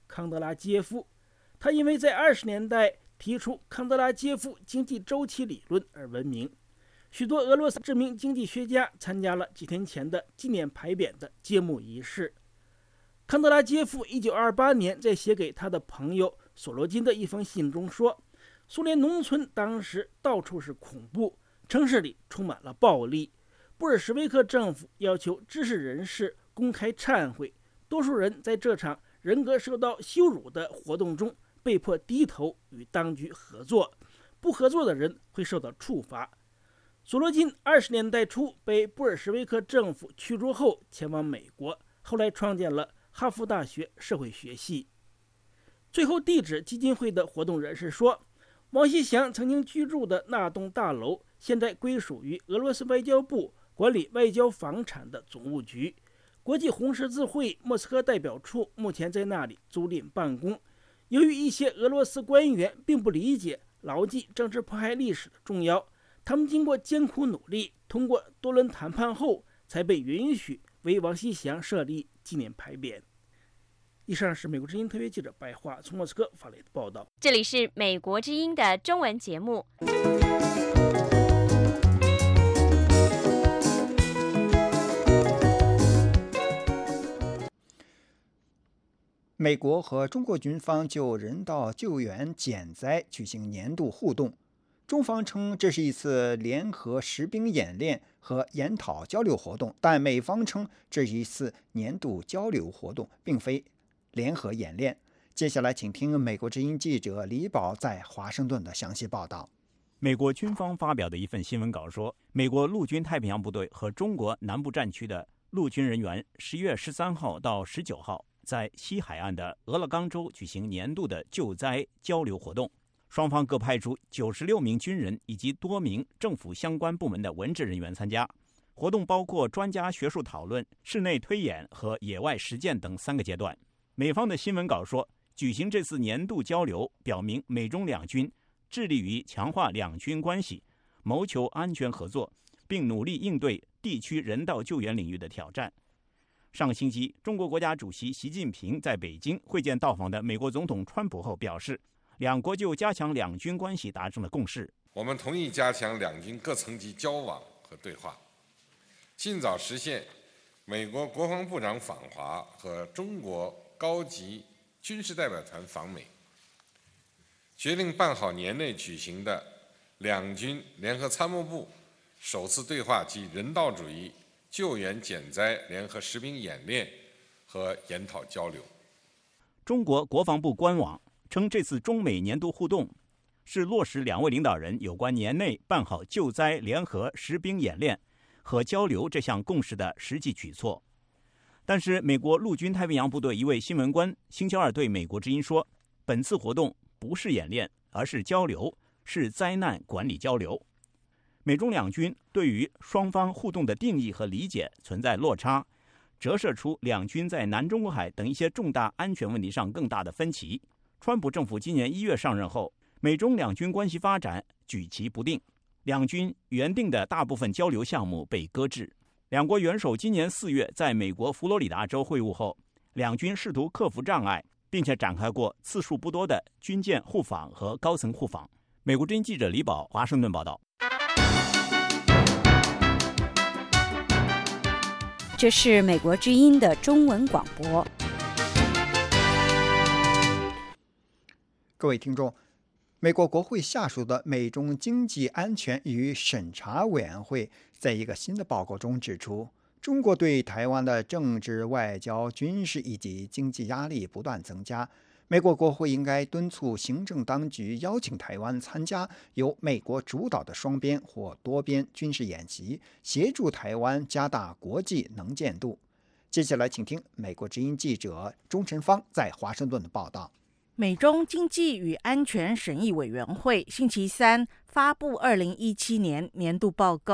Speaker 16: 康德拉杰夫。他因为在二十年代提出康德拉杰夫经济周期理论而闻名。许多俄罗斯知名经济学家参加了几天前的纪念牌匾的揭幕仪式。康德拉杰夫一九二八年在写给他的朋友索罗金的一封信中说，苏联农村当时到处是恐怖，城市里充满了暴力。布尔什维克政府要求知识人士公开忏悔，多数人在这场人格受到羞辱的活动中被迫低头与当局合作，不合作的人会受到处罚。索罗金二十年代初被布尔什维克政府驱逐后前往美国，后来创建了哈佛大学社会学系。最后地址基金会的活动人士说，王锡祥曾经居住的那栋大楼现在归属于俄罗斯外交部管理外交房产的总务局，国际红十字会莫斯科代表处目前在那里租赁办公。由于一些俄罗斯官员并不理解牢记政治迫害历史的重要，他们经过艰苦努力，通过多轮谈判后才被允许为王锡祥设立纪念牌匾。以上是美国之音特约记者白桦从莫斯科发来的报道。
Speaker 2: 这里是美国之音的中文节目。
Speaker 3: 美国和中国军方就人道救援减灾举行年度互动，中方称这是一次联合实兵演练和研讨交流活动，但美方称这是一次年度交流活动，并非联合演练。接下来请听美国之音记者李宝在华盛顿的详细报道。
Speaker 17: 美国军方发表的一份新闻稿说，美国陆军太平洋部队和中国南部战区的陆军人员十月十三号到十九号在西海岸的俄勒冈州举行年度的救灾交流活动，双方各派出九十六名军人以及多名政府相关部门的文职人员参加。活动包括专家学术讨论、室内推演和野外实践等三个阶段。美方的新闻稿说，举行这次年度交流，表明美中两军致力于强化两军关系，谋求安全合作，并努力应对地区人道救援领域的挑战。上个星期，中国国家主席习近平在北京会见到访的美国总统川普后表示，两国就加强两军关系达成了共识。
Speaker 18: 我们同意加强两军各层级交往和对话，尽早实现美国国防部长访华和中国高级军事代表团访美，决定办好年内举行的两军联合参谋部首次对话及人道主义救援减灾联合实兵演练和研讨交流。
Speaker 17: 中国国防部官网称，这次中美年度互动是落实两位领导人有关年内办好救灾联合实兵演练和交流这项共识的实际举措。但是，美国陆军太平洋部队一位新闻官星期二对美国之音说，本次活动不是演练，而是交流，是灾难管理交流。美中两军对于双方互动的定义和理解存在落差，折射出两军在南中国海等一些重大安全问题上更大的分歧。川普政府今年一月上任后，美中两军关系发展举棋不定，两军原定的大部分交流项目被搁置。两国元首今年四月在美国佛罗里达州会晤后，两军试图克服障碍，并且展开过次数不多的军舰互访和高层互访。美国之音记者李宝，华盛顿报道。
Speaker 2: 这是美国之音的中文广播。
Speaker 3: 各位听众，美国国会下属的美中经济安全与审查委员会在一个新的报告中指出，中国对台湾的政治、外交、军事以及经济压力不断增加。美国国会应该敦促行政当局邀请台湾参加由美国主导的双边或多边军事演习，协助台湾加大国际能见度。接下来请听美国之音记者钟晨芳在华盛顿的报道。
Speaker 19: 美中经济与安全审议委员会星期三发布二零一七年年度报告，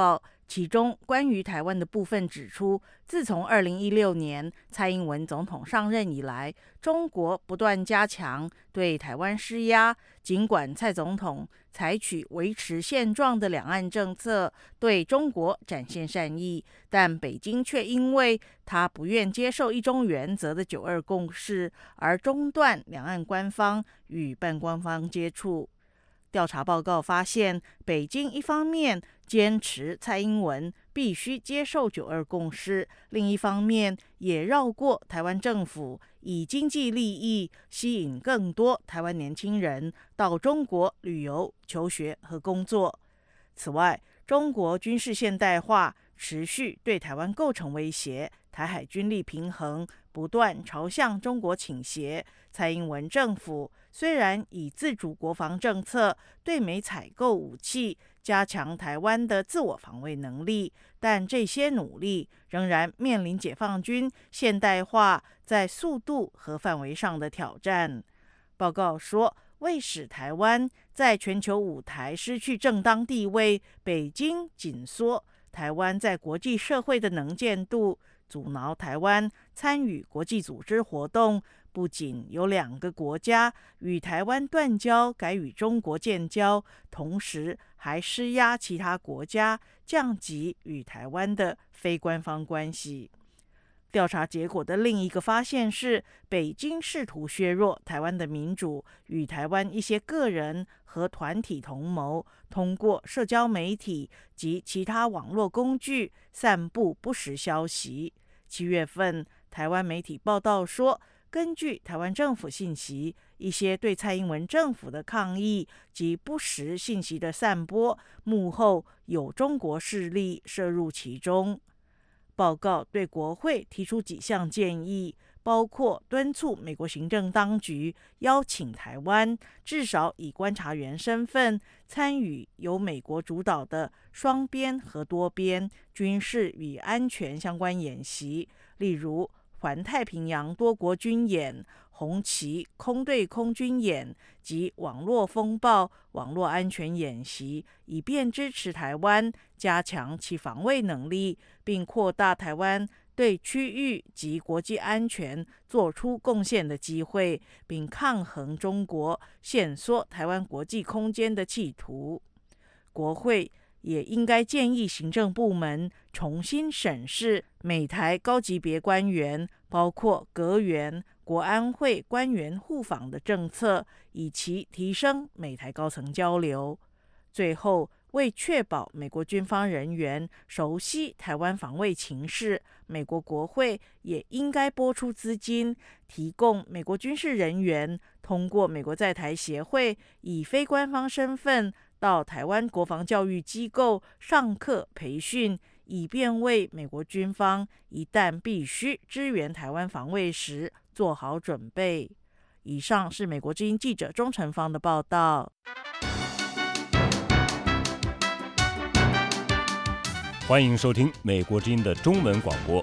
Speaker 19: 其中关于台湾的部分指出，自从二零一六年蔡英文总统上任以来，中国不断加强对台湾施压。尽管蔡总统采取维持现状的两岸政策，对中国展现善意，但北京却因为他不愿接受一中原则的九二共识，而中断两岸官方与半官方接触。调查报告发现，北京一方面坚持蔡英文必须接受九二共识，另一方面也绕过台湾政府，以经济利益吸引更多台湾年轻人到中国旅游、求学和工作。此外，中国军事现代化持续对台湾构成威胁，台海军力平衡不断朝向中国倾斜。蔡英文政府虽然以自主国防政策对美采购武器，加强台湾的自我防卫能力，但这些努力仍然面临解放军现代化在速度和范围上的挑战。报告说，为使台湾在全球舞台失去正当地位，北京紧缩台湾在国际社会的能见度，阻挠台湾参与国际组织活动。不仅有两个国家与台湾断交，改与中国建交，同时还施压其他国家降级与台湾的非官方关系。调查结果的另一个发现是，北京试图削弱台湾的民主，与台湾一些个人和团体同谋，通过社交媒体及其他网络工具散布不实消息。七月份，台湾媒体报道说，根据台湾政府信息，一些对蔡英文政府的抗议及不实信息的散播，幕后有中国势力涉入其中。报告对国会提出几项建议，包括敦促美国行政当局邀请台湾至少以观察员身份参与由美国主导的双边和多边军事与安全相关演习，例如环太平洋多国军演、红旗空对空军演及网络风暴网络安全演习，以便支持台湾加强其防卫能力，并扩大台湾对区域及国际安全做出贡献的机会，并抗衡中国限缩台湾国际空间的企图。国会也应该建议行政部门重新审视美台高级别官员，包括阁员、国安会官员互访的政策，以期提升美台高层交流。最后，为确保美国军方人员熟悉台湾防卫情势，美国国会也应该拨出资金，提供美国军事人员通过美国在台协会以非官方身份到台湾国防教育机构上课培训，以便为美国军方一旦必须支援台湾防卫时做好准备。以上是美国之音记者钟成芳的报道。
Speaker 20: 欢迎收听美国之音的中文广播。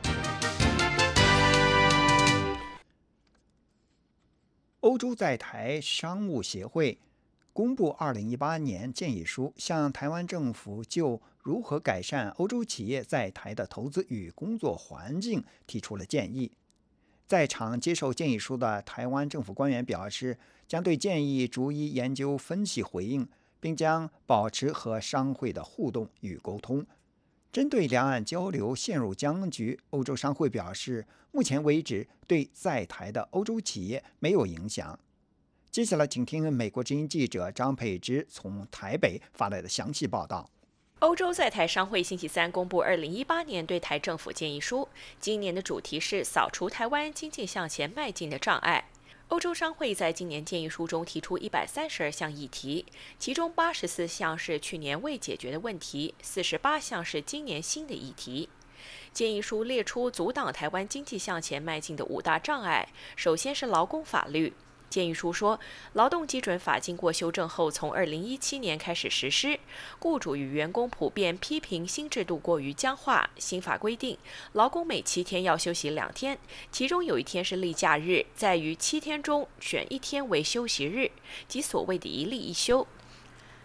Speaker 3: 欧洲在台商务协会公布二零一八年建议书，向台湾政府就如何改善欧洲企业在台的投资与工作环境提出了建议。在场接受建议书的台湾政府官员表示，将对建议逐一研究分析回应，并将保持和商会的互动与沟通。针对两岸交流陷入僵局，欧洲商会表示，目前为止对在台的欧洲企业没有影响。接下来请听美国之音记者张佩芝从台北发来的详细报道。
Speaker 21: 欧洲在台商会星期三公布二零一八年对台政府建议书，今年的主题是扫除台湾经济向前迈进的障碍。欧洲商会在今年建议书中提出一百三十二项议题，其中八十四项是去年未解决的问题，四十八项是今年新的议题。建议书列出阻挡台湾经济向前迈进的五大障碍，首先是劳工法律。建议书说，劳动基准法经过修正后，从二零一七年开始实施。雇主与员工普遍批评新制度过于僵化。新法规定，劳工每七天要休息两天，其中有一天是例假日，在于七天中选一天为休息日，即所谓的一例一休。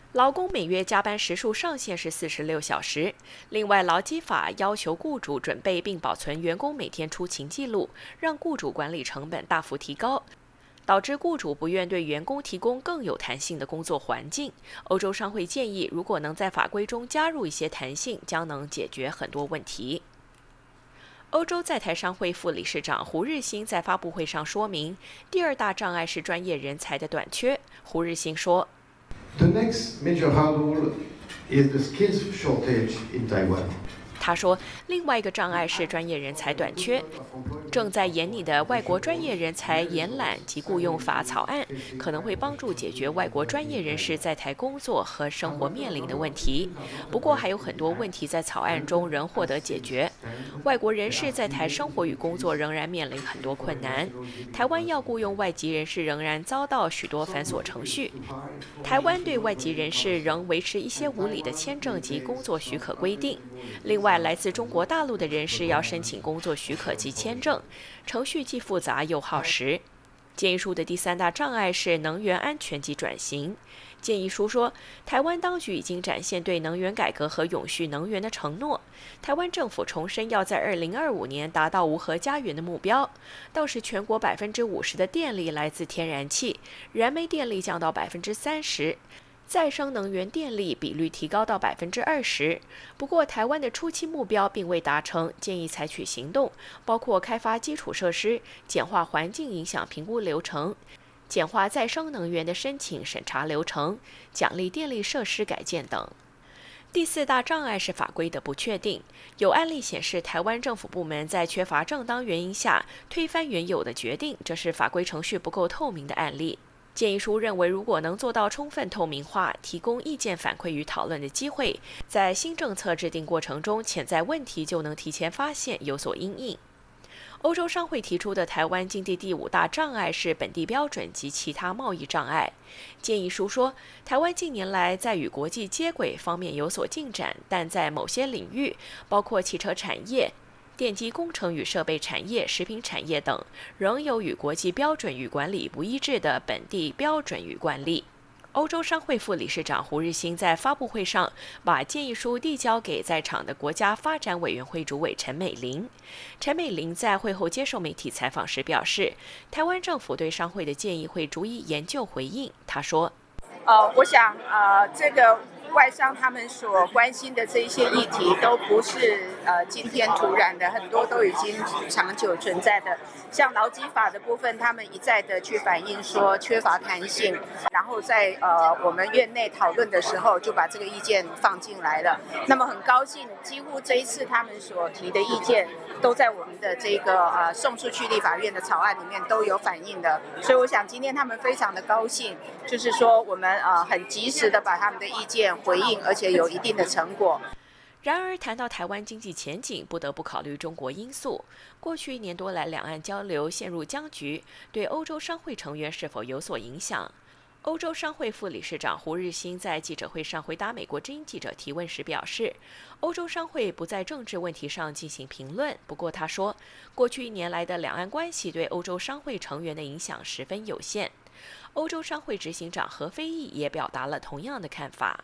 Speaker 21: 劳工每月加班时数上限是四十六小时。另外，劳基法要求雇主准备并保存员工每天出勤记录，让雇主管理成本大幅提高，导致雇主不愿对员工提供更有弹性的工作环境。欧洲商会建议，如果能在法规中加入一些弹性，将能解决很多问题。欧洲在台商会副理事长胡日新在发布会上说明，第二大障碍是专业人才的短缺。胡日新说
Speaker 1: The next major hurdle is the skills shortage in Taiwan.
Speaker 21: 他说，另外一个障碍是专业人才短缺。正在研拟的外国专业人才延揽及雇用法草案，可能会帮助解决外国专业人士在台工作和生活面临的问题。不过，还有很多问题在草案中仍获得解决。外国人士在台生活与工作仍然面临很多困难。台湾要雇用外籍人士仍然遭到许多繁琐程序。台湾对外籍人士仍维持一些无理的签证及工作许可规定。另外，来自中国大陆的人士要申请工作许可及签证，程序既复杂又耗时。建议书的第三大障碍是能源安全及转型。建议书说，台湾当局已经展现对能源改革和永续能源的承诺。台湾政府重申要在二零二五年达到无核家园的目标，到时全国百分之五十的电力来自天然气，燃煤电力降到百分之三十。再生能源电力比率提高到百分之二十，不过台湾的初期目标并未达成，建议采取行动，包括开发基础设施、简化环境影响评估流程、简化再生能源的申请审查流程、奖励电力设施改建等。第四大障碍是法规的不确定，有案例显示，台湾政府部门在缺乏正当原因下推翻原有的决定，这是法规程序不够透明的案例。建议书认为，如果能做到充分透明化，提供意见反馈与讨论的机会，在新政策制定过程中，潜在问题就能提前发现，有所因应。欧洲商会提出的台湾经济第五大障碍是本地标准及其他贸易障碍。建议书说，台湾近年来在与国际接轨方面有所进展，但在某些领域，包括汽车产业、电机工程与设备产业、食品产业等，仍有与国际标准与管理不一致的本地标准与惯例。欧洲商会副理事长胡日新在发布会上把建议书递交给在场的国家发展委员会主委陈美玲。陈美玲在会后接受媒体采访时表示，台湾政府对商会的建议会逐一研究回应。她说：“
Speaker 22: 呃，我想，呃，这个。”外商他们所关心的这一些议题都不是呃今天突然的，很多都已经长久存在的。像劳基法的部分，他们一再的去反映说缺乏弹性，然后在呃我们院内讨论的时候就把这个意见放进来了。那么很高兴，几乎这一次他们所提的意见都在我们的这个呃送出去立法院的草案里面都有反映的。所以我想今天他们非常的高兴，就是说我们呃很及时的把他们的意见回应，而且有一定的成果。
Speaker 21: 然而，谈到台湾经济前景，不得不考虑中国因素。过去一年多来，两岸交流陷入僵局，对欧洲商会成员是否有所影响？欧洲商会副理事长胡日新在记者会上回答美国之音记者提问时表示，欧洲商会不在政治问题上进行评论。不过他说，过去一年来的两岸关系对欧洲商会成员的影响十分有限。欧洲商会执行长何非义也表达了同样的看法。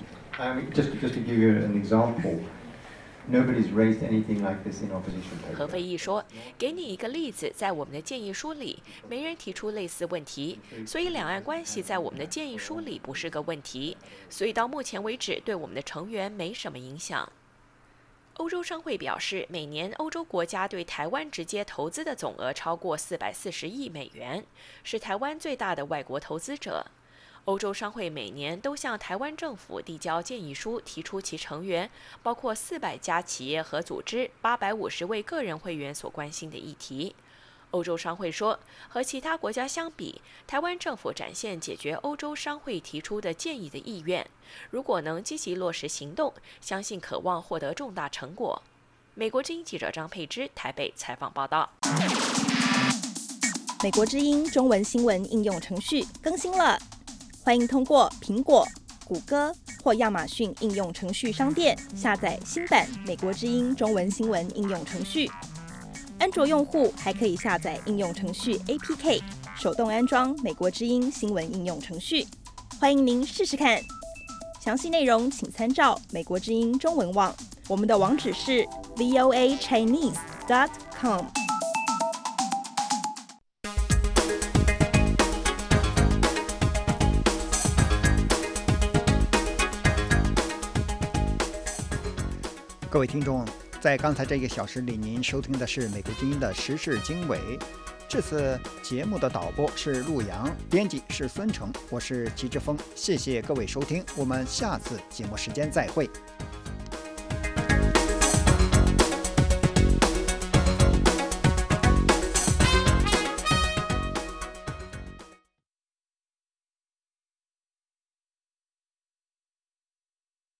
Speaker 23: Um, just, just to give you an example, nobody's raised anything like this in opposition paper.
Speaker 21: 何非义说：“给你一个例子，在我们的建议书里，没人提出类似问题，所以两岸关系在我们的建议书里不是个问题，所以到目前为止，对我们的成员没什么影响。”欧洲商会表示，每年欧洲国家对台湾直接投资的总额超过四百四十亿美元，是台湾最大的外国投资者。欧洲商会每年都向台湾政府递交建议书，提出其成员包括四百家企业和组织、八百五十位个人会员所关心的议题。欧洲商会说，和其他国家相比，台湾政府展现解决欧洲商会提出的建议的意愿。如果能积极落实行动，相信可望获得重大成果。美国之音记者张佩芝台北采访报道。
Speaker 24: 美国之音中文新闻应用程序更新了。欢迎通过苹果、谷歌或亚马逊应用程序商店下载新版美国之音中文新闻应用程序。安卓用户还可以下载应用程序 A P K， 手动安装美国之音新闻应用程序。欢迎您试试看。 详细内容请参照美国之音中文网，我们的网址是 v o a chinese dot com。
Speaker 3: 各位听众，在刚才这一个小时里，您收听的是美国之音的时事经纬。这次节目的导播是陆阳，编辑是孙成，我是齐志峰。谢谢各位收听，我们下次节目时间再会。